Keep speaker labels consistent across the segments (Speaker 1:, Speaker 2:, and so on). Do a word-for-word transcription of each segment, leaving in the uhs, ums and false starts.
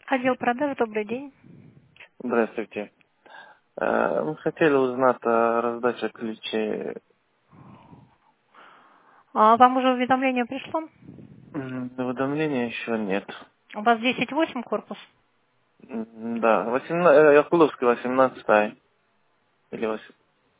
Speaker 1: Отдел продаж, добрый день.
Speaker 2: Здравствуйте. Э, Мы хотели узнать о раздаче ключей.
Speaker 1: А вам уже уведомление пришло?
Speaker 2: М, Уведомления еще нет.
Speaker 1: У вас десять восемь корпус?
Speaker 2: М, Да, восемнадцать, Яхуловский восемнадцать или восемь.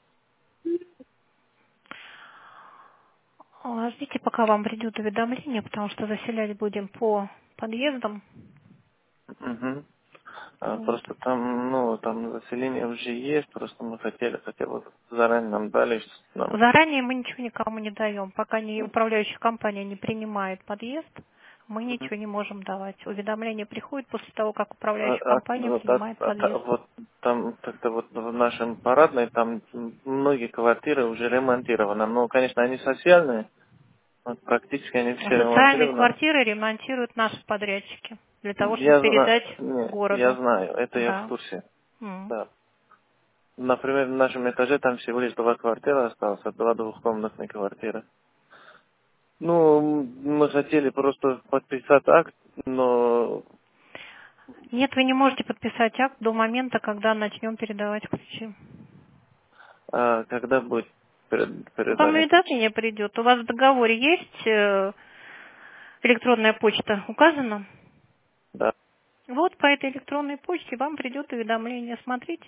Speaker 1: А, Ждите, пока вам придет уведомление, потому что заселять будем по подъездам.
Speaker 2: Мгм. А,
Speaker 1: Вот.
Speaker 2: Просто там, ну, там заселение уже есть, просто мы хотели, хотя бы заранее нам дали, что нам...
Speaker 1: Заранее мы ничего никому не даем. Пока не, управляющая компания не принимает подъезд, мы
Speaker 2: Мгм.
Speaker 1: ничего не можем давать. Уведомление приходит после того, как
Speaker 2: А-
Speaker 1: управляющая
Speaker 2: а-
Speaker 1: компания
Speaker 2: вот, а-
Speaker 1: принимает
Speaker 2: а- та-
Speaker 1: подъезд.
Speaker 2: вот там как-то вот в нашем парадной там многие квартиры уже ремонтированы. Ну, конечно, они социальные, вот практически они все
Speaker 1: Социальные
Speaker 2: ремонтированы.
Speaker 1: квартиры ремонтируют наши подрядчики для того, чтобы
Speaker 2: Я знаю,
Speaker 1: передать
Speaker 2: не, я
Speaker 1: городу.
Speaker 2: знаю, это я в
Speaker 1: Да.
Speaker 2: курсе.
Speaker 1: М.
Speaker 2: Да. Например, в нашем этаже там всего лишь два квартиры осталось, два двухкомнатные квартиры. Ну, мы хотели просто подписать акт, но
Speaker 1: Нет, вы не можете подписать акт до момента, когда начнем передавать ключи.
Speaker 2: а, когда будет перед-
Speaker 1: Вам
Speaker 2: передание ключей?
Speaker 1: уведомление придет. У вас в договоре есть э, электронная почта указана?
Speaker 2: Да.
Speaker 1: Вот по этой электронной почте вам придет уведомление. Смотрите.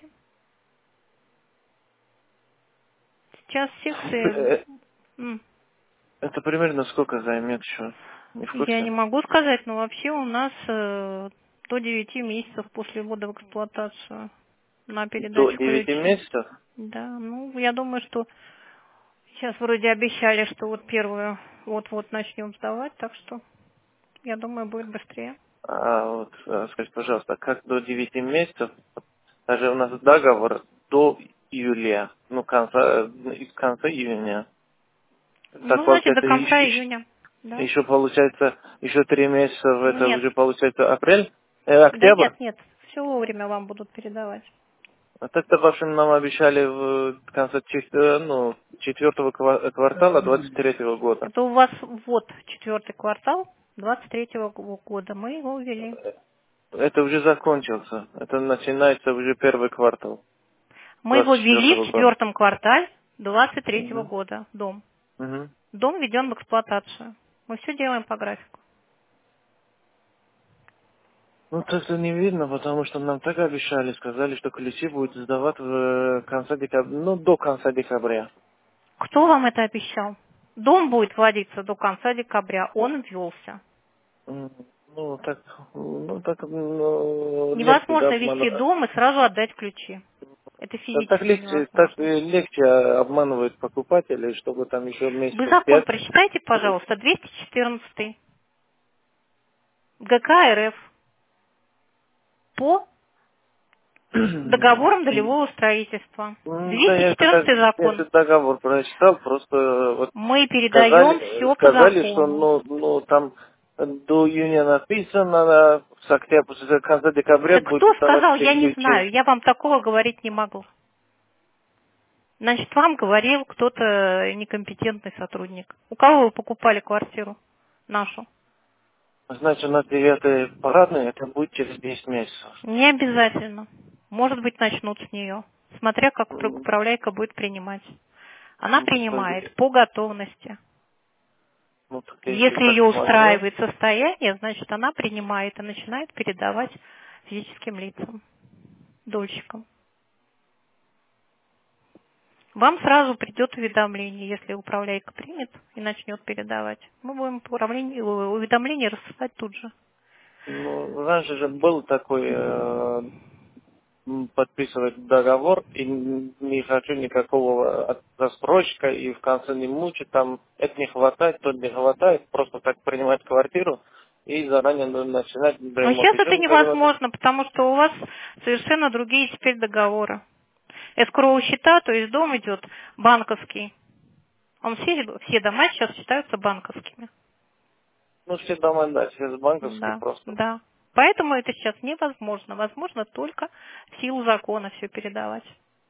Speaker 1: Сейчас секции...
Speaker 2: Э,
Speaker 1: м,
Speaker 2: Это примерно сколько займет еще? Не в
Speaker 1: Я не
Speaker 2: курсе?
Speaker 1: могу сказать, но вообще у нас э, до девяти месяцев после ввода в эксплуатацию на
Speaker 2: До
Speaker 1: передачу
Speaker 2: девяти
Speaker 1: ключей.
Speaker 2: месяцев?
Speaker 1: Да, ну, я думаю, что сейчас вроде обещали, что вот первую вот-вот начнем сдавать, так что я думаю, будет быстрее.
Speaker 2: А вот а, скажите, пожалуйста, как до девяти месяцев? Даже у нас договор до июля, ну, конца, э, из конца июня. Так
Speaker 1: Ну, значит, до
Speaker 2: получается,
Speaker 1: конца
Speaker 2: еще,
Speaker 1: июня. Да?
Speaker 2: еще получается, еще три месяца, это
Speaker 1: Нет.
Speaker 2: уже получается апрель, э,
Speaker 1: Да
Speaker 2: октябрь.
Speaker 1: нет, нет. Все вовремя вам будут передавать.
Speaker 2: А так-то, в общем, нам обещали в конце чет- э, ну, четвертого ква- квартала двадцать третьего года.
Speaker 1: Это у вас вот четвертый квартал двадцать третьего года. Мы его ввели.
Speaker 2: Это уже закончился. Это начинается уже первый квартал
Speaker 1: Мы его
Speaker 2: двадцать
Speaker 1: ввели в
Speaker 2: четвертого года.
Speaker 1: четвертом квартале двадцать третьего
Speaker 2: Мгм.
Speaker 1: года. Дом.
Speaker 2: Мгм.
Speaker 1: Дом введен в эксплуатацию. Мы все делаем по графику.
Speaker 2: Ну, это не видно, потому что нам так обещали, сказали, что ключи будут сдавать в э, конце декабря, ну, до конца декабря.
Speaker 1: Кто вам это обещал? Дом будет вводиться до конца декабря. Он ввелся.
Speaker 2: М, Ну, так, ну, так, ну, легче, да,
Speaker 1: Невозможно ввести
Speaker 2: обманывать.
Speaker 1: дом и сразу отдать ключи. Это
Speaker 2: Так
Speaker 1: физически
Speaker 2: легче, так
Speaker 1: невозможно.
Speaker 2: э, легче обманывать покупателей, чтобы там еще
Speaker 1: Вы
Speaker 2: месяцев
Speaker 1: закон
Speaker 2: пять.
Speaker 1: прочитайте, пожалуйста, двести четырнадцатый ГК РФ по договорам долевого строительства.
Speaker 2: Ну, да,
Speaker 1: двести
Speaker 2: я этот,
Speaker 1: четырнадцатый закон.
Speaker 2: этот договор прочитал, просто э, вот
Speaker 1: Мы передаем
Speaker 2: сказали,
Speaker 1: все по
Speaker 2: сказали, что
Speaker 1: закону.
Speaker 2: ну, ну там до июня написано, на- с октября, с конца декабря
Speaker 1: Это
Speaker 2: будет
Speaker 1: кто
Speaker 2: давать
Speaker 1: сказал,
Speaker 2: все
Speaker 1: я не
Speaker 2: ключи.
Speaker 1: знаю. Я вам такого говорить не могу. Значит, вам говорил кто-то некомпетентный сотрудник. У кого вы покупали квартиру нашу?
Speaker 2: Значит, на девятое парадное это будет через десять месяцев.
Speaker 1: Не обязательно. Может быть, начнут с нее, смотря как упра-
Speaker 2: М,
Speaker 1: управляйка будет принимать. Она
Speaker 2: Ну, так,
Speaker 1: принимает по готовности.
Speaker 2: ну, так если
Speaker 1: Если
Speaker 2: так
Speaker 1: ее
Speaker 2: смотрю,
Speaker 1: устраивает состояние, значит, она принимает и начинает передавать физическим лицам, дольщикам. Вам сразу придет уведомление, если управляйка примет и начнет передавать. Мы будем управление- уведомление рассылать тут же.
Speaker 2: ну, раньше же был такой э, м, подписывать договор, и н- не хочу никакого от- рассрочка, и в конце не мучить, там это не хватает, то не хватает, просто так принимать квартиру и заранее ну, начинать
Speaker 1: Но
Speaker 2: ремонт.
Speaker 1: сейчас это
Speaker 2: Еще ремонт.
Speaker 1: невозможно, потому что у вас совершенно другие теперь договоры. Эскроу счета, то есть дом идет банковский. Он все, все дома сейчас считаются банковскими.
Speaker 2: Ну, все дома, да, сейчас банковские
Speaker 1: Да,
Speaker 2: просто.
Speaker 1: да. Поэтому это сейчас невозможно. Возможно только в силу закона все передавать.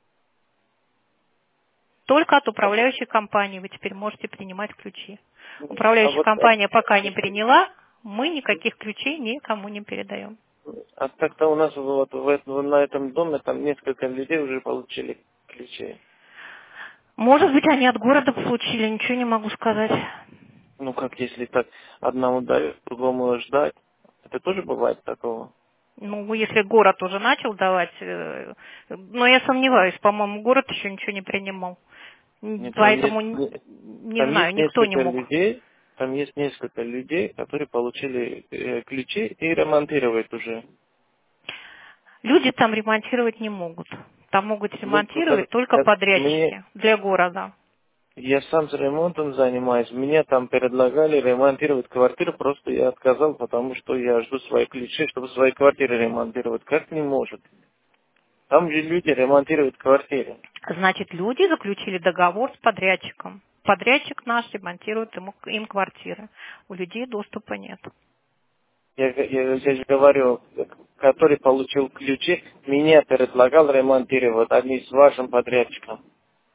Speaker 1: Только от управляющей компании вы теперь можете принимать ключи.
Speaker 2: А
Speaker 1: Управляющая
Speaker 2: вот, э,
Speaker 1: компания пока не приняла, мы никаких ключей никому не передаем.
Speaker 2: А так-то у нас вот в этом, на этом доме там несколько людей уже получили ключи.
Speaker 1: Может быть, они от города получили, ничего не могу сказать.
Speaker 2: Ну как, если так одному дают, другому ждать? Это тоже бывает такого?
Speaker 1: Ну, если город уже начал давать, э, но я сомневаюсь, по-моему, город еще ничего не принимал. М,
Speaker 2: Нет, там
Speaker 1: Поэтому,
Speaker 2: есть,
Speaker 1: н-
Speaker 2: не-
Speaker 1: не
Speaker 2: там
Speaker 1: знаю,
Speaker 2: есть
Speaker 1: никто не
Speaker 2: несколько
Speaker 1: мог.
Speaker 2: людей, там есть несколько людей, которые получили э, ключи и ремонтируют уже.
Speaker 1: Люди там ремонтировать не могут. Там могут
Speaker 2: Ну,
Speaker 1: ремонтировать
Speaker 2: как-
Speaker 1: только
Speaker 2: как мне,
Speaker 1: подрядчики для города.
Speaker 2: я сам с ремонтом занимаюсь, мне там предлагали ремонтировать квартиру, просто я отказал, потому что я жду свои ключи, чтобы свои квартиры ремонтировать. Как не может? Там же люди ремонтируют квартиры.
Speaker 1: Значит, люди заключили договор с подрядчиком. Подрядчик наш ремонтирует ему, им квартиры. У людей доступа нет.
Speaker 2: Я, я, я же говорю, который получил ключи, меня предлагал ремонтировать, а не с вашим подрядчиком.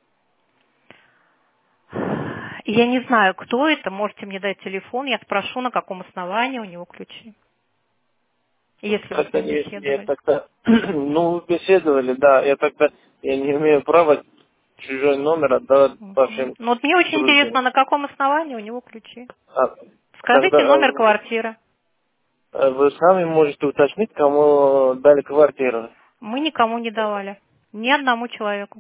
Speaker 1: Я не знаю, кто это. Можете мне дать телефон. Я спрошу, на каком основании у него ключи. Если вы с
Speaker 2: Как-то
Speaker 1: ним
Speaker 2: не, я
Speaker 1: беседовали.
Speaker 2: тогда, ну, беседовали, да, я тогда, я не имею права чужой номер отдавать
Speaker 1: Мгм.
Speaker 2: вашим
Speaker 1: Ну вот мне очень
Speaker 2: друзьям.
Speaker 1: интересно, на каком основании у него ключи.
Speaker 2: А,
Speaker 1: Скажите
Speaker 2: тогда
Speaker 1: номер
Speaker 2: э,
Speaker 1: квартиры.
Speaker 2: э, вы сами можете уточнить, кому дали квартиру.
Speaker 1: Мы никому не давали. Ни одному человеку.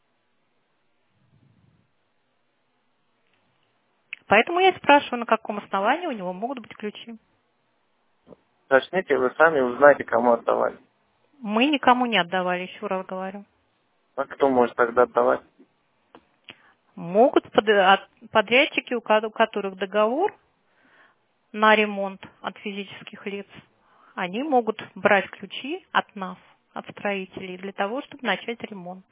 Speaker 1: Поэтому я и спрашиваю, на каком основании у него могут быть ключи.
Speaker 2: Уточните, вы сами узнаете, кому отдавали.
Speaker 1: Мы никому не отдавали, еще раз говорю.
Speaker 2: А кто может тогда отдавать?
Speaker 1: Могут под- от- подрядчики, у ко- у которых договор на ремонт от физических лиц, они могут брать ключи от нас, от строителей, для того, чтобы начать ремонт.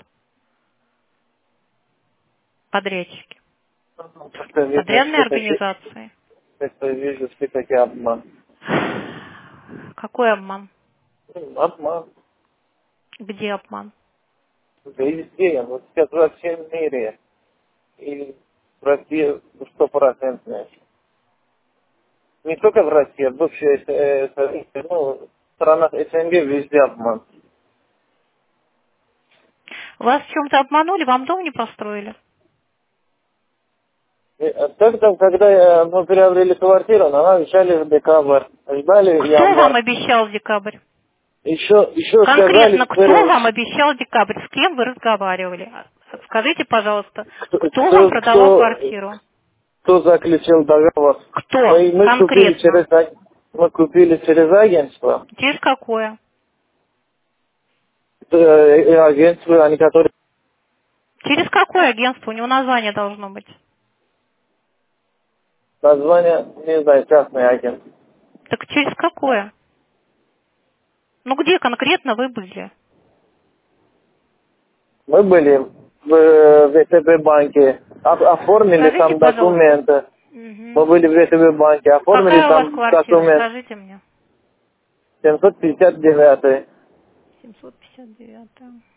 Speaker 1: Подрядчики.
Speaker 2: Как-то видно,
Speaker 1: Подрядные
Speaker 2: все-таки,
Speaker 1: организации.
Speaker 2: как-то вижу все-таки обман.
Speaker 1: Какой обман?
Speaker 2: Ну, обман.
Speaker 1: Где обман?
Speaker 2: Да везде, вот сейчас во всем мире. И в России стопроцентная. Не только в России, а в бывшей э, Советской, ну, в странах СНГ везде обман.
Speaker 1: Вас в чем-то обманули, вам дом не построили?
Speaker 2: И, э, Тогда, когда э, мы приобрели квартиру, нам обещали в декабрь, ждали
Speaker 1: Кто вам
Speaker 2: январь.
Speaker 1: обещал декабрь?
Speaker 2: Еще, еще сказали,
Speaker 1: Конкретно, кто
Speaker 2: теперь,
Speaker 1: вам обещал декабрь? С кем вы разговаривали? Скажите, пожалуйста,
Speaker 2: кто,
Speaker 1: кто вам
Speaker 2: кто,
Speaker 1: продавал
Speaker 2: кто,
Speaker 1: квартиру?
Speaker 2: кто заключил договор.
Speaker 1: Кто?
Speaker 2: Мы, мы купили
Speaker 1: Конкретно.
Speaker 2: через а- мы купили через агентство.
Speaker 1: Через какое?
Speaker 2: Э, э, агентство, они которые
Speaker 1: Через какое агентство? У него название должно быть.
Speaker 2: название, не знаю, частный агент.
Speaker 1: Так через какое? Ну где конкретно вы были?
Speaker 2: Мы были в э, ВТБ банке, о- оформили
Speaker 1: Скажите,
Speaker 2: там
Speaker 1: пожалуйста.
Speaker 2: документы. Мы
Speaker 1: Мгм.
Speaker 2: были в ВТБ банке, оформили
Speaker 1: Какая у вас
Speaker 2: там
Speaker 1: квартира?
Speaker 2: документ
Speaker 1: Скажите мне.
Speaker 2: семьсот пятьдесят девять.
Speaker 1: семьсот пятьдесят девять.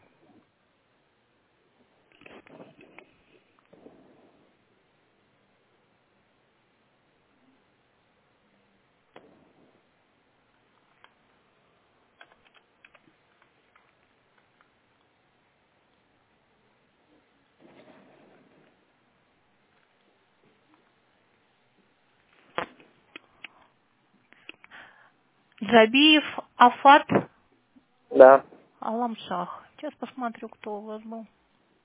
Speaker 1: Джабиев Афат
Speaker 2: Да.
Speaker 1: Аламшах. Сейчас посмотрю, кто у вас был.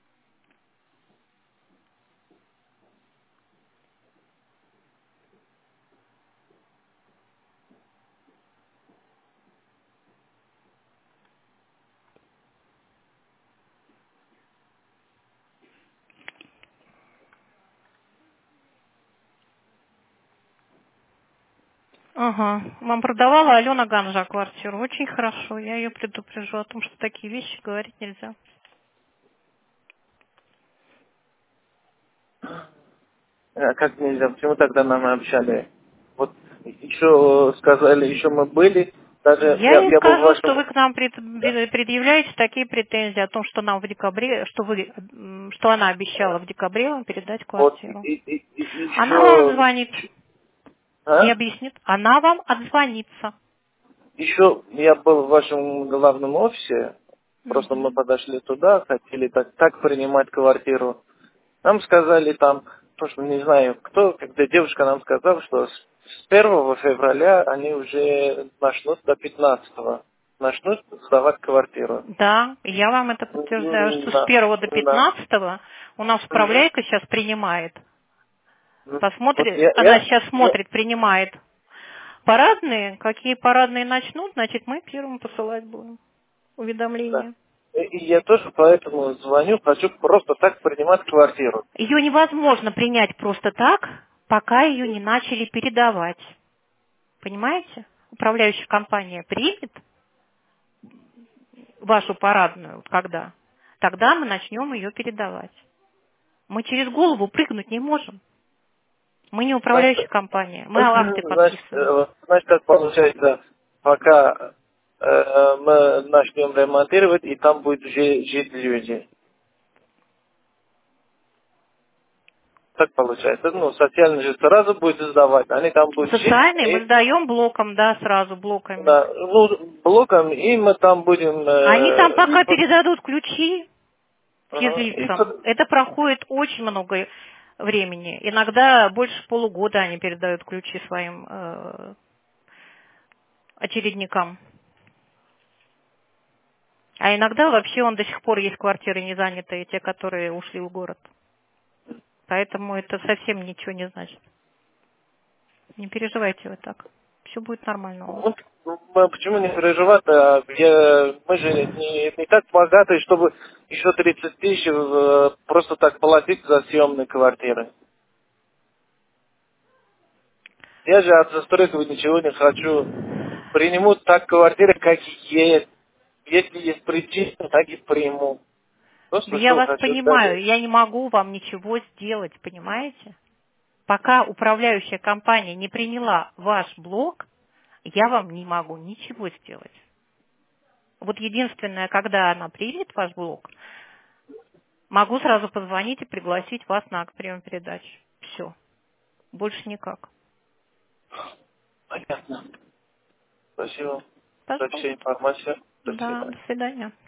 Speaker 1: Ага. Вам продавала Алена Ганжа квартиру. Очень хорошо. Я ее предупрежу о том, что такие вещи говорить нельзя.
Speaker 2: А как нельзя? Почему тогда нам обещали? Вот еще сказали, еще мы были, даже
Speaker 1: Я
Speaker 2: я,
Speaker 1: не
Speaker 2: я был в
Speaker 1: скажу, что
Speaker 2: вашем...
Speaker 1: вы к нам пред-
Speaker 2: Да.
Speaker 1: предъявляете такие претензии о том, что нам в декабре, что вы, м, что она обещала в декабре вам передать
Speaker 2: Вот и,
Speaker 1: квартиру.
Speaker 2: и, и, и
Speaker 1: Она вам
Speaker 2: еще...
Speaker 1: звонит и
Speaker 2: А?
Speaker 1: объяснит. Она вам отзвонится.
Speaker 2: еще я был в вашем главном офисе, просто мы подошли туда, хотели так, так принимать квартиру. Нам сказали там, то, что не знаю кто, когда девушка нам сказала, что с с первого февраля они уже начнут до пятнадцатого начнут сдавать квартиру.
Speaker 1: Да, я вам это подтверждаю,
Speaker 2: М,
Speaker 1: что с
Speaker 2: Да,
Speaker 1: первого до
Speaker 2: да.
Speaker 1: пятнадцатого у нас
Speaker 2: Мгм.
Speaker 1: управляйка сейчас принимает.
Speaker 2: Мгм. Вот
Speaker 1: Посмотрит,
Speaker 2: я,
Speaker 1: она
Speaker 2: я,
Speaker 1: сейчас
Speaker 2: я,
Speaker 1: смотрит, принимает парадные. Какие парадные начнут, значит, мы первым посылать будем
Speaker 2: да.
Speaker 1: уведомления.
Speaker 2: И и я тоже поэтому звоню, хочу просто так принимать квартиру.
Speaker 1: Ее невозможно принять просто так, пока ее не начали передавать. Понимаете? Управляющая компания примет вашу парадную, вот когда, тогда мы начнем ее передавать. Мы через голову прыгнуть не можем. Мы не управляющая
Speaker 2: Значит,
Speaker 1: компания, мы акты
Speaker 2: значит,
Speaker 1: подписываем.
Speaker 2: э, значит, так получается, пока э, мы начнем ремонтировать, и там будут жи- жить люди. Так получается. Ну, социальные же сразу будет сдавать, они там будут жить,
Speaker 1: Социальные мы
Speaker 2: и,
Speaker 1: сдаем блоком, да, сразу блоками.
Speaker 2: да, ну, блоком, и мы там будем,
Speaker 1: Они там
Speaker 2: э, и,
Speaker 1: пока передадут ключи
Speaker 2: ага, и
Speaker 1: физлицам.
Speaker 2: под-
Speaker 1: Это проходит очень много времени. Иногда больше полугода они передают ключи своим э, очередникам. А иногда вообще он до сих пор есть квартиры не занятые, те, которые ушли в город. Поэтому это совсем ничего не значит. Не переживайте вы так. Все будет нормально у вас.
Speaker 2: вот, мы почему не переживать, а где мы же не, не так богаты, чтобы еще тридцать тысяч э, просто так платить за съемные квартиры. Я же от застройки ничего не хочу. Приму так квартиры, как есть. Если есть причина, так и приму.
Speaker 1: Да
Speaker 2: Просто
Speaker 1: я
Speaker 2: что
Speaker 1: вас
Speaker 2: хочу
Speaker 1: понимаю,
Speaker 2: сказать.
Speaker 1: я не могу вам ничего сделать, понимаете? Пока управляющая компания не приняла ваш блок, я вам не могу ничего сделать. Вот единственное, когда она примет ваш блок, могу сразу позвонить и пригласить вас на акт приема передачи. Все. Больше никак.
Speaker 2: Понятно. Спасибо за всю
Speaker 1: Пожалуйста.
Speaker 2: информацию. До
Speaker 1: Да,
Speaker 2: свидания.
Speaker 1: до свидания.